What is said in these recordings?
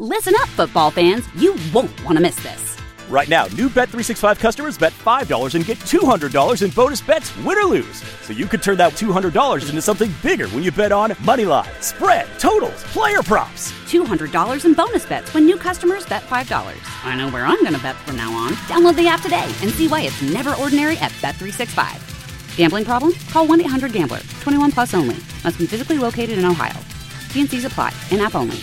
Listen up, football fans. You won't want to miss this. Right now, new Bet365 customers bet $5 and get $200 in bonus bets, win or lose. So you could turn that $200 into something bigger when you bet on moneyline, spread, totals, player props. $200 in bonus bets when new customers bet $5. I know where I'm going to bet from now on. Download the app today and see why it's never ordinary at Bet365. Gambling problem? Call 1-800-GAMBLER. 21 plus only. Must be physically located in Ohio. T&Cs apply. In-app only.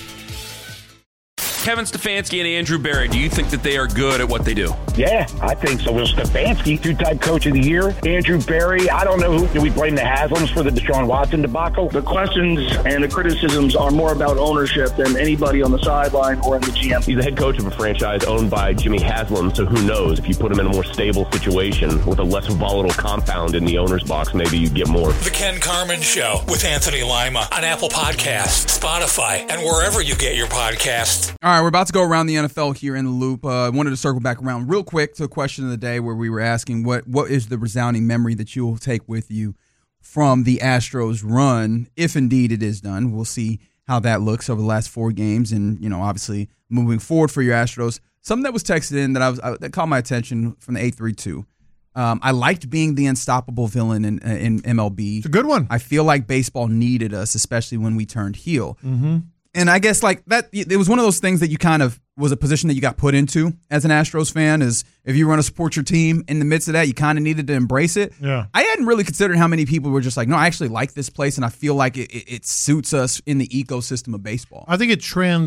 Kevin Stefanski and Andrew Berry, do you think that they are good at what they do? Yeah, I think so. Well, Stefanski, two-time coach of the year. Andrew Berry, I don't know who. Do we blame the Haslams for the Deshaun Watson debacle? The questions and the criticisms are more about ownership than anybody on the sideline or in the GM. He's the head coach of a franchise owned by Jimmy Haslam, so who knows? If you put him in a more stable situation with a less volatile compound in the owner's box, maybe you get more. The Ken Carman Show with Anthony Lima on Apple Podcasts, Spotify, and wherever you get your podcasts. All right, we're about to go around the NFL here in the loop. I wanted to circle back around real quick to a question of the day where we were asking what is the resounding memory that you will take with you from the Astros run, if indeed it is done. We'll see how that looks over the last 4 games and, obviously moving forward for your Astros. Something that was texted in that caught my attention from the 832. I liked being the unstoppable villain in MLB. It's a good one. I feel like baseball needed us, especially when we turned heel. Mm-hmm. And I guess like that, it was one of those things that you kind of was a position that you got put into as an Astros fan, is if you want to support your team in the midst of that, you kind of needed to embrace it. Yeah. I hadn't really considered how many people were just like, no, I actually like this place and I feel like it suits us in the ecosystem of baseball. I think it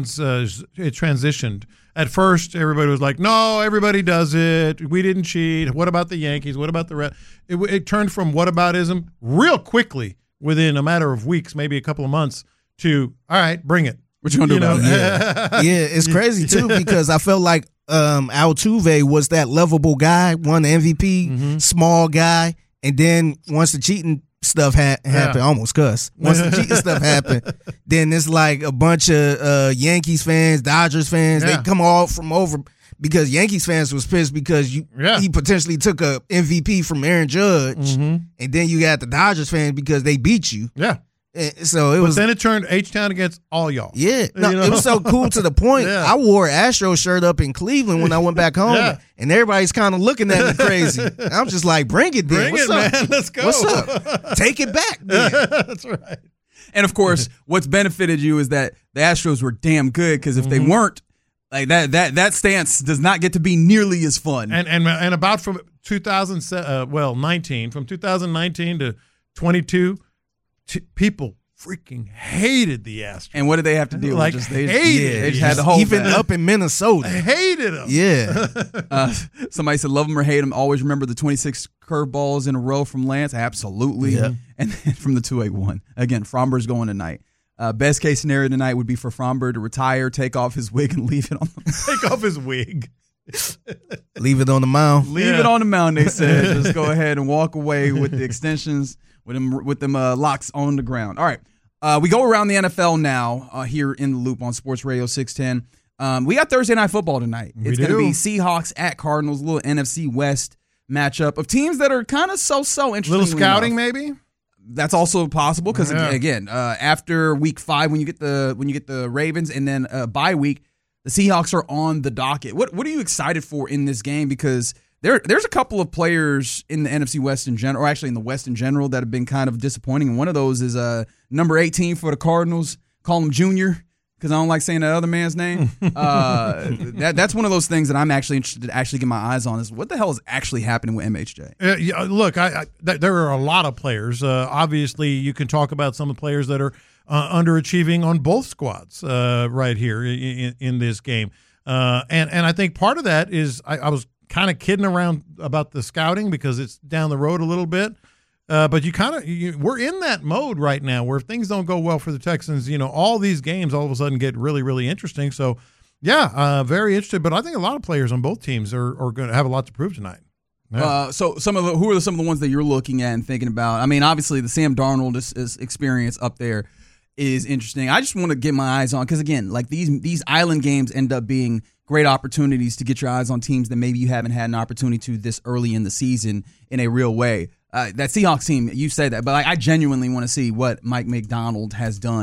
transitioned. At first, everybody was like, no, everybody does it. We didn't cheat. What about the Yankees? What about the Reds? It turned from whataboutism real quickly within a matter of weeks, maybe a couple of months, to, all right, bring it. What you gonna do about it? Yeah, it's crazy too because I felt like Altuve was that lovable guy, won the MVP, small guy, and then once the cheating stuff happened, almost cuss. Once the cheating stuff happened, then it's like a bunch of Yankees fans, Dodgers fans. They come all from over because Yankees fans was pissed because he potentially took a MVP from Aaron Judge, and then you got the Dodgers fans because they beat you. Yeah. So but then it turned H-Town against all y'all. Yeah. No, it was so cool to the point. I wore an Astro shirt up in Cleveland when I went back home, and everybody's kind of looking at me crazy. I'm just like, bring it, then. What's up, man? Let's go. What's up? Take it back, then. That's right. And, of course, what's benefited you is that the Astros were damn good because if they weren't, like that stance does not get to be nearly as fun. And about from 2019 to 22, people freaking hated the Astros. And what did they have to do? Like, they hated just had to hold even that. up in Minnesota. Hated them. Yeah. Somebody said, love them or hate them, always remember the 26 curveballs in a row from Lance. Absolutely. Yeah. And then from the 281. Again, Fromber's going tonight. Best case scenario tonight would be for Fromber to retire, take off his wig, and leave it on the Take off his wig. Leave it on the mound. Leave it on the mound, they said. Just go ahead and walk away with the extensions, with them locks on the ground. All right. We go around the NFL now here in the Loop on Sports Radio 610. We got Thursday Night Football tonight. It's going to be Seahawks at Cardinals, a little NFC West matchup of teams that are kind of so interesting. Little scouting maybe? That's also possible because, again, after week 5 when you get the Ravens and then bye week, the Seahawks are on the docket. What are you excited for in this game? Because there's a couple of players in the NFC West in general, or actually in the West in general, that have been kind of disappointing. And one of those is number 18 for the Cardinals. Call him Junior because I don't like saying that other man's name. That's one of those things that I'm actually interested to actually get my eyes on is what the hell is actually happening with MHJ? Look, there are a lot of players. Obviously, you can talk about some of the players that are underachieving on both squads right here in this game. And I think part of that is I was kind of kidding around about the scouting because it's down the road a little bit. But we're in that mode right now where if things don't go well for the Texans, all these games all of a sudden get really, really interesting. So, very interested. But I think a lot of players on both teams are going to have a lot to prove tonight. Yeah. So who are some of the ones that you're looking at and thinking about? I mean, obviously the Sam Darnold is experience up there is interesting. I just want to get my eyes on because again, like these island games end up being great opportunities to get your eyes on teams that maybe you haven't had an opportunity to this early in the season in a real way. That Seahawks team, you say that, but I genuinely want to see what Mike McDonald has done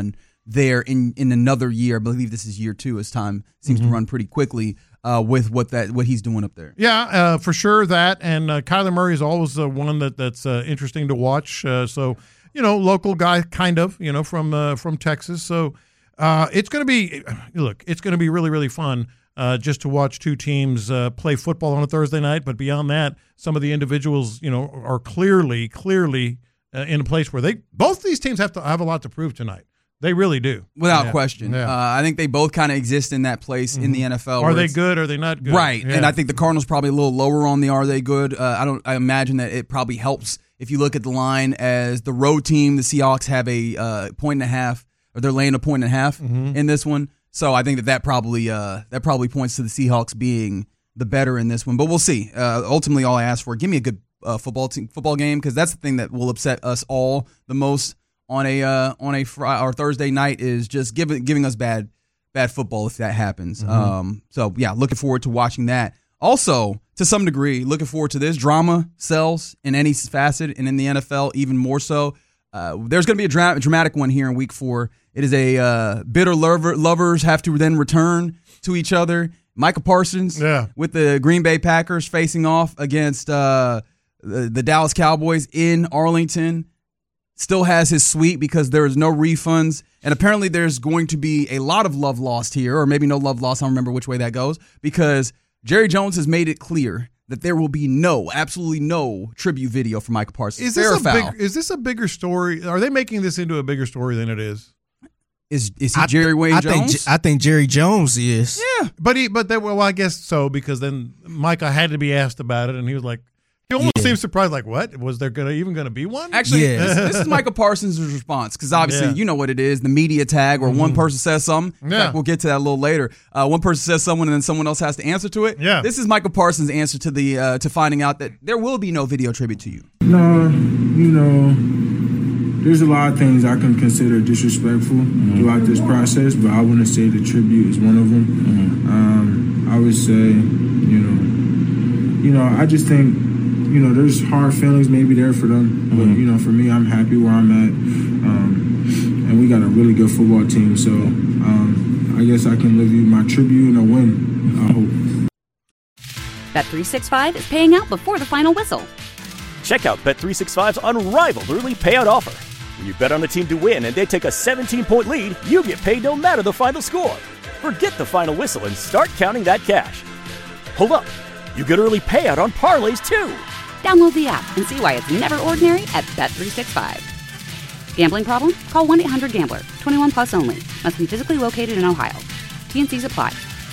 there in another year. I believe this is year 2 as time seems to run pretty quickly with what he's doing up there. Yeah, for sure that. And Kyler Murray is always one that's interesting to watch. So, local guy kind of, from Texas. So it's going to be really, really fun just to watch two teams play football on a Thursday night. But beyond that, some of the individuals, are clearly in a place where both these teams have a lot to prove tonight. They really do. Without question. Yeah. I think they both kind of exist in that place in the NFL. Are they good? Are they not good? Right. Yeah. And I think the Cardinals probably a little lower on the are they good. I imagine that it probably helps if you look at the line as the road team. The Seahawks have a 1.5, or they're laying a 1.5 in this one. So I think that probably points to the Seahawks being the better in this one. But we'll see. Ultimately, all I ask for, give me a good football game, because that's the thing that will upset us all the most on a Friday or Thursday night, is just giving us bad football if that happens. So yeah, looking forward to watching that. Also, to some degree, looking forward to this. Drama sells in any facet, and in the NFL even more so. There's going to be a dramatic one here in Week 4. It is a bitter lovers have to then return to each other. Micah Parsons with the Green Bay Packers facing off against the Dallas Cowboys in Arlington. Still has his suite because there is no refunds. And apparently there's going to be a lot of love lost here, or maybe no love lost. I don't remember which way that goes, because Jerry Jones has made it clear that there will be absolutely no tribute video for Micah Parsons. Is this a bigger story? Are they making this into a bigger story than it is? Is he Jerry Wayne Jones? I think Jerry Jones is. Yeah. Well, I guess so, because then Micah had to be asked about it, and he was like, he almost seems surprised, like, what? Was there even going to be one? Actually, this is Micah Parsons' response, because obviously you know what it is, the media tag, where one person says something. In fact, we'll get to that a little later. One person says someone, and then someone else has to answer to it. Yeah. This is Micah Parsons' answer to to finding out that there will be no video tribute to you. No, there's a lot of things I can consider disrespectful throughout this process, but I wouldn't say the tribute is one of them. I would say, I just think, there's hard feelings maybe there for them, but for me, I'm happy where I'm at, and we got a really good football team. So I guess I can live you my tribute and a win, I hope. Bet365 is paying out before the final whistle. Check out Bet365's unrivaled early payout offer. When you bet on a team to win and they take a 17-point lead, you get paid no matter the final score. Forget the final whistle and start counting that cash. Hold up. You get early payout on parlays, too. Download the app and see why it's never ordinary at Bet365. Gambling problem? Call 1-800-GAMBLER. 21 plus only. Must be physically located in Ohio. T&Cs apply.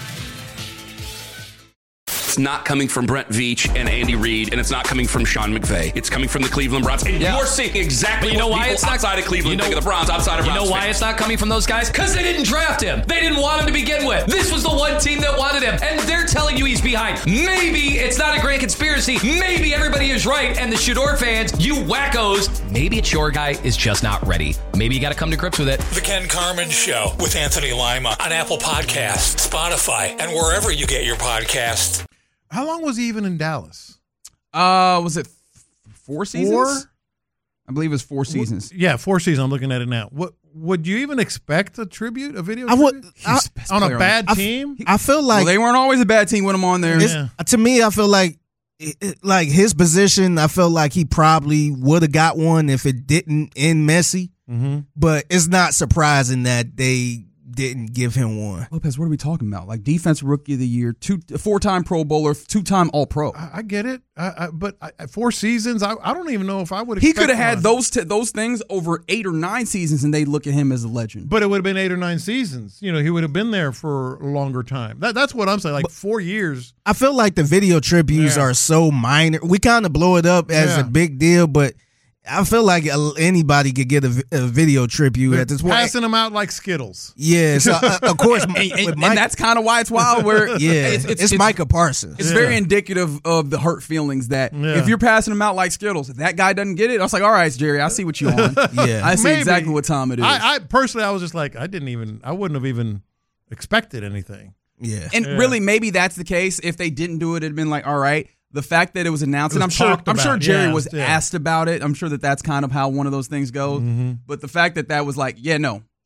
It's not coming from Brent Veach and Andy Reid, and it's not coming from Sean McVay. It's coming from the Cleveland Browns. And you're seeing exactly what people outside of Cleveland think of the Browns, outside of Browns. You know why it's not coming from those guys? Because they didn't draft him. They didn't want him to begin with. This was the one team that wanted him, and they're telling you he's behind. Maybe it's not a grand conspiracy. Maybe everybody is right, and the Shador fans, you wackos, maybe it's your guy is just not ready. Maybe you got to come to grips with it. The Ken Carman Show with Anthony Lima on Apple Podcasts, Spotify, and wherever you get your podcasts. How long was he even in Dallas? Was it 4 seasons? I believe it was 4 seasons. 4 seasons. I'm looking at it now. What would you even expect a tribute, a video tribute? On a bad team? I feel like they weren't always a bad team with him on there. To me, I feel like his position, I feel like he probably would have got one if it didn't end messy. But it's not surprising that they didn't give him one. Lopez, what are we talking about? Like defensive rookie of the year, 4-time Pro Bowler, 2-time All-Pro. I get it, but 4 seasons. I don't even know if I would. He could have had those things over 8 or 9 seasons, and they look at him as a legend. But it would have been 8 or 9 seasons. He would have been there for a longer time. That's what I'm saying. Like 4 years. I feel like the video tributes are so minor. We kind of blow it up as a big deal, but I feel like anybody could get a video tribute at this point. Passing them out like Skittles. Yeah, so of course, and that's kind of why it's wild. Where it's Micah Parsons. It's very indicative of the hurt feelings that if you're passing them out like Skittles, if that guy doesn't get it, I was like, all right, Jerry, I see what you on. I see exactly what time it is. I personally, I was just like, I wouldn't have even expected anything. Yeah, and really, maybe that's the case. If they didn't do it, it'd been like, all right. The fact that it was announced, and I'm sure Jerry was asked about it. I'm sure that's kind of how one of those things goes. But the fact that was like, we're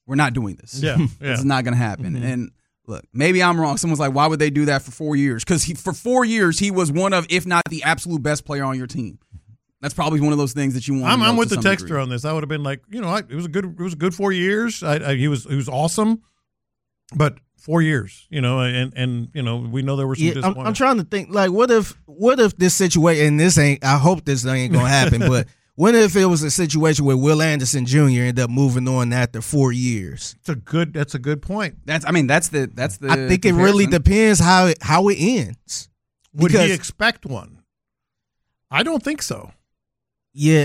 we're not doing this. Yeah. This is not going to happen. And look, maybe I'm wrong. Someone's like, why would they do that for 4 years? Because for 4 years, he was one of, if not the absolute best player on your team. That's probably one of those things that you want. I'm with the texter on this. I would have been like, it was a good 4 years. He was awesome, but 4 years, and we know there were some disappointments. I'm trying to think, like, what if this situation, and this ain't, I hope this ain't gonna happen, but what if it was a situation where Will Anderson Jr. ended up moving on after 4 years? That's a good point. That's the. I think it really depends how it ends. Would he expect one? I don't think so. Yeah,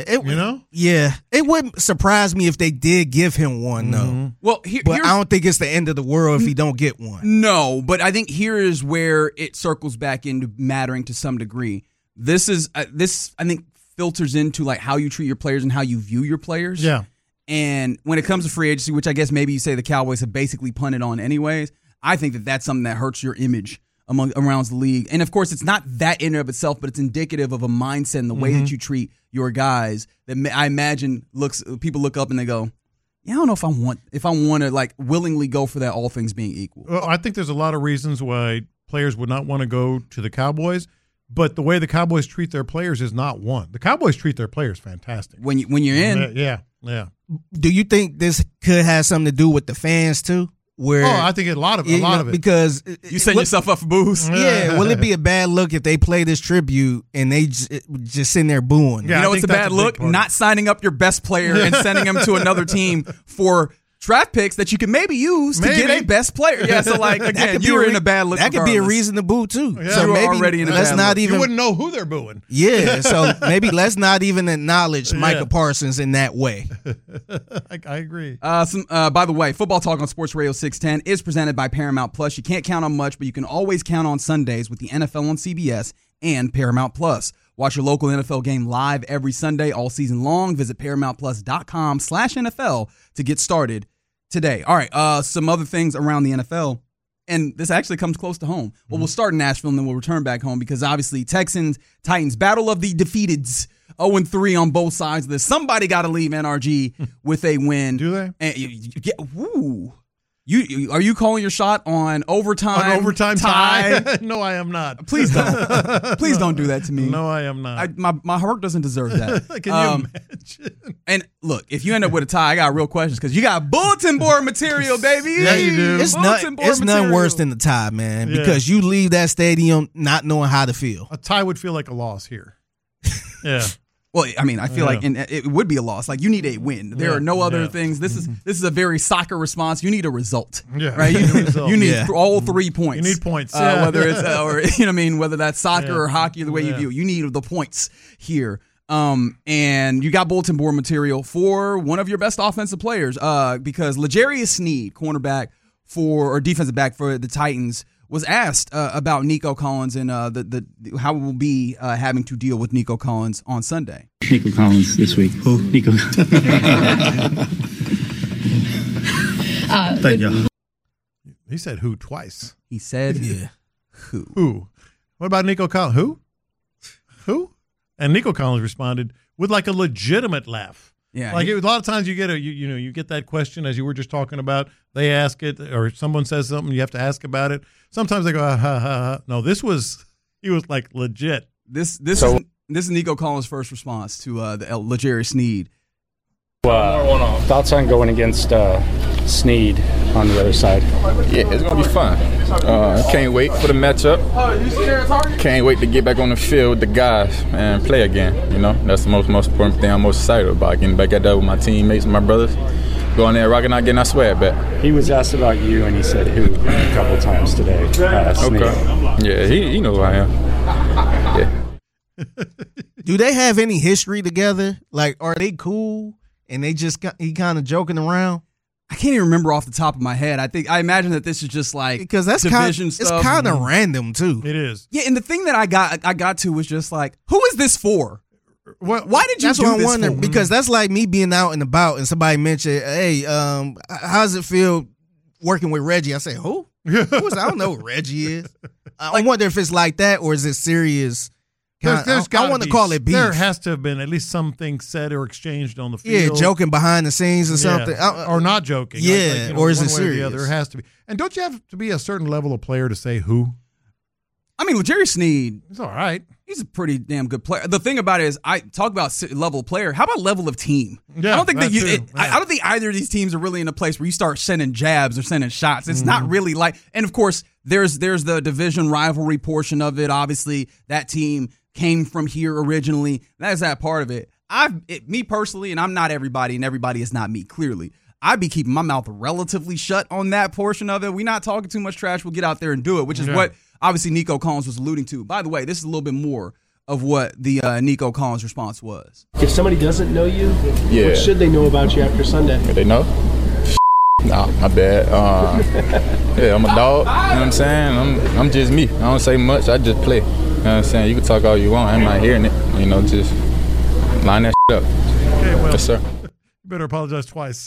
it wouldn't surprise me if they did give him one, though. Well, but I don't think it's the end of the world if he don't get one. No, but I think here is where it circles back into mattering to some degree. This I think filters into like how you treat your players and how you view your players. Yeah. And when it comes to free agency, which I guess maybe you say the Cowboys have basically punted on anyways, I think that that's something that hurts your image around the league. And of course, it's not that in and of itself, but it's indicative of a mindset and the way that you treat your guys that I imagine people look up and they go, yeah, I don't know if I want to like willingly go for that, all things being equal. Well, I think there's a lot of reasons why players would not want to go to the Cowboys, but the way the Cowboys treat their players is not one. The Cowboys treat their players fantastic. When you're in. Yeah. Do you think this could have something to do with the fans too? I think a lot of it. Because you set yourself up for booze. Yeah, will it be a bad look if they play this tribute and they just sitting there booing? Yeah, it's a bad look? Not signing up your best player and sending him to another team for draft picks that you can maybe use to get a best player. Yeah, so like again, you were in a bad look. That could be a reason to boo too. Yeah. So maybe already in a bad look. You wouldn't know who they're booing. Yeah, so maybe let's not even acknowledge Micah Parsons in that way. I agree. By the way, Football Talk on Sports Radio 610 is presented by Paramount Plus. You can't count on much, but you can always count on Sundays with the NFL on CBS and Paramount Plus. Watch your local NFL game live every Sunday all season long. Visit ParamountPlus.com/NFL to get started today. All right, some other things around the NFL, and this actually comes close to home. Well, we'll start in Nashville, and then we'll return back home because obviously Texans, Titans, battle of the defeateds, 0-3 on both sides of this. Somebody got to leave NRG with a win. Do they? And are you calling your shot on overtime? An overtime tie? No, I am not. Please don't. Please don't do that to me. No, I am not. My heart doesn't deserve that. Can you imagine? And look, if you end up with a tie, I got real questions because you got bulletin board material, baby. Yeah, you do. It's nothing worse than the tie, man, because you leave that stadium not knowing how to feel. A tie would feel like a loss here. Yeah. Well, I mean, I feel like it would be a loss. Like, you need a win. There are no other things. This is a very soccer response. You need a result. Yeah. Right? You need all 3 points. You need points. Whether it's or whether that's soccer or hockey, the way you view it. You need the points here. And you got bulletin board material for one of your best offensive players. Because L'Jarius Sneed, cornerback or defensive back for the Titans, was asked about Nico Collins and the how it will be having to deal with Nico Collins on Sunday. Nico Collins this week. Who? Nico. Thank you. He said who twice. He said who. Who? What about Nico Collins? Who? And Nico Collins responded with like a legitimate laugh. Yeah, like a lot of times you get you get that question as you were just talking about. They ask it, or someone says something, you have to ask about it. Sometimes they go, ha ha ha. No, he was like legit. This is Nico Collins' first response to the L'Jarius Sneed. Thoughts on going against Sneed on the other side? Yeah, it's gonna be fun. Can't wait for the matchup. Can't wait to get back on the field with the guys and play again. That's the most important thing I'm most excited about. Getting back out there with my teammates and my brothers, going there, rocking out, getting our swag back. He was asked about you, and he said who a couple times today. Okay. Yeah, he knows who I am. Yeah. Do they have any history together? Like, are they cool? And he kind of joking around? I can't even remember off the top of my head. I imagine that this is just like because that's division stuff. It's kind of random too. It is. Yeah, and the thing that I got to was just like, who is this for? Why did you that's do what this I wonder, for? Because that's like me being out and about and somebody mentioned, hey, how does it feel working with Reggie? I say, who? I don't know who Reggie is. I wonder if it's like that or is it serious I want to call it beef. There has to have been at least something said or exchanged on the field. Yeah, joking behind the scenes or something. Or not joking. Yeah, or is it serious? The other. It has to be. And don't you have to be a certain level of player to say who? I mean, with Jerry Sneed, he's all right. He's a pretty damn good player. The thing about it is, I talk about level of player. How about level of team? Yeah, I don't think I don't think either of these teams are really in a place where you start sending jabs or sending shots. It's not really like, and of course, there's the division rivalry portion of it. Obviously, that team came from here originally. That's that part of it. Me personally, and I'm not everybody, and everybody is not me. Clearly, I'd be keeping my mouth relatively shut on that portion of it. We're not talking too much trash. We'll get out there and do it, which is what obviously Nico Collins was alluding to. By the way, this is a little bit more of what the Nico Collins response was. If somebody doesn't know you, what should they know about you after Sunday? They know? Nah, my bad. Yeah, I'm a dog. You know what I'm saying? I'm just me. I don't say much. I just play. You know what I'm saying? You can talk all you want. I'm not hearing it. You know, just line that up. Okay, well, yes, sir. You better apologize twice.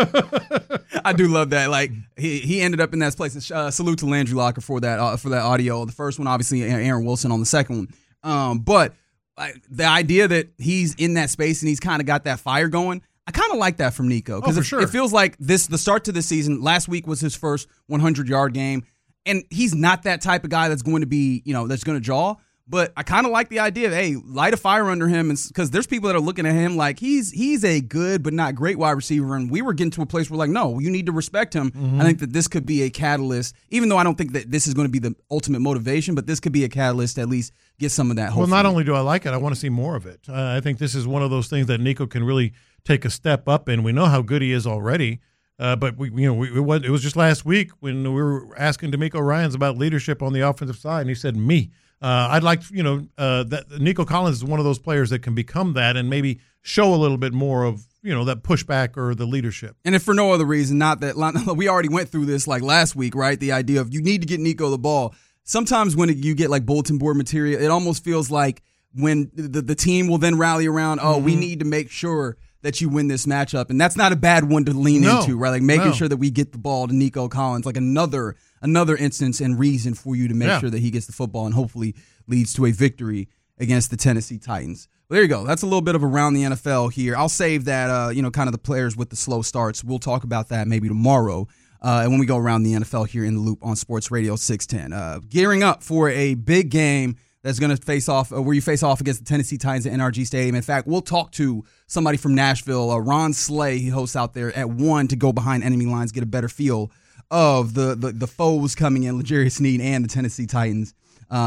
I do love that. Like he ended up in that place. Salute to Landry Locker for that audio. The first one, obviously, Aaron Wilson on the second one. But the idea that he's in that space and he's kind of got that fire going, I kind of like that from Nico because it feels like the start to the season. Last week was his first 100-yard game, and he's not that type of guy that's going to be that's going to jaw. But I kind of like the idea of, hey, light a fire under him, because there's people that are looking at him like he's a good but not great wide receiver, and we were getting to a place where like, no, you need to respect him. Mm-hmm. I think that this could be a catalyst, even though I don't think that this is going to be the ultimate motivation, but this could be a catalyst to at least get some of that. Well, not only do I like it, I want to see more of it. I think this is one of those things that Nico can really take a step up in. We know how good he is already. But it was just last week when we were asking DeMeco Ryans about leadership on the offensive side, and he said, me. I'd like, that Nico Collins is one of those players that can become that and maybe show a little bit more of, that pushback or the leadership. And if for no other reason, not that we already went through this like last week, right? The idea of you need to get Nico the ball. Sometimes when you get like bulletin board material, it almost feels like when the team will then rally around, we need to make sure that you win this matchup. And that's not a bad one to lean into, right? Like making sure that we get the ball to Nico Collins, like another instance and reason for you to make sure that he gets the football and hopefully leads to a victory against the Tennessee Titans. Well, there you go. That's a little bit of around the NFL here. I'll save that, kind of the players with the slow starts. We'll talk about that maybe tomorrow. And when we go around the NFL here in the Loop on Sports Radio 610. Gearing up for a big game that's going to face off, where you face off against the Tennessee Titans at NRG Stadium. In fact, we'll talk to somebody from Nashville, Ron Slay, he hosts out there at 1 to go behind enemy lines, get a better feel of the foes coming in, L'Jarius Sneed and the Tennessee Titans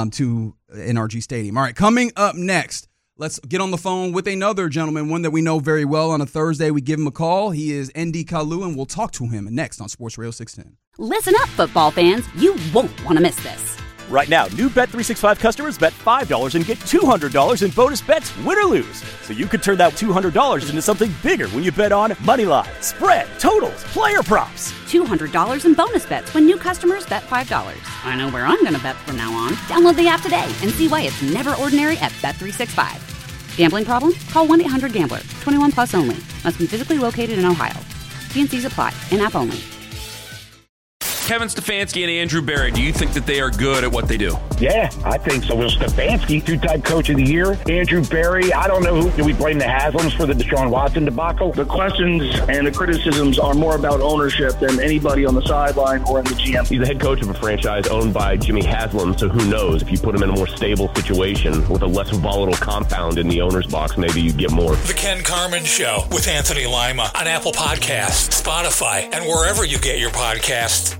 to NRG Stadium. All right, coming up next, let's get on the phone with another gentleman, one that we know very well. On a Thursday, we give him a call. He is ND Kalu, and we'll talk to him next on Sports Radio 610. Listen up, football fans. You won't want to miss this. Right now, new Bet365 customers bet $5 and get $200 in bonus bets, win or lose. So you could turn that $200 into something bigger when you bet on moneyline, spread, totals, player props. $200 in bonus bets when new customers bet $5. I know where I'm going to bet from now on. Download the app today and see why it's never ordinary at Bet365. Gambling problem? Call 1-800-GAMBLER. 21 plus only. Must be physically located in Ohio. T&Cs apply. In-app only. Kevin Stefanski and Andrew Berry, do you think that they are good at what they do? Yeah, I think so. Will Stefanski, two-time coach of the year. Andrew Berry, I don't know who. Do we blame the Haslams for the Deshaun Watson debacle? The questions and the criticisms are more about ownership than anybody on the sideline or in the GM. He's the head coach of a franchise owned by Jimmy Haslam, so who knows? If you put him in a more stable situation with a less volatile compound in the owner's box, maybe you get more. The Ken Carman Show with Anthony Lima on Apple Podcasts, Spotify, and wherever you get your podcasts.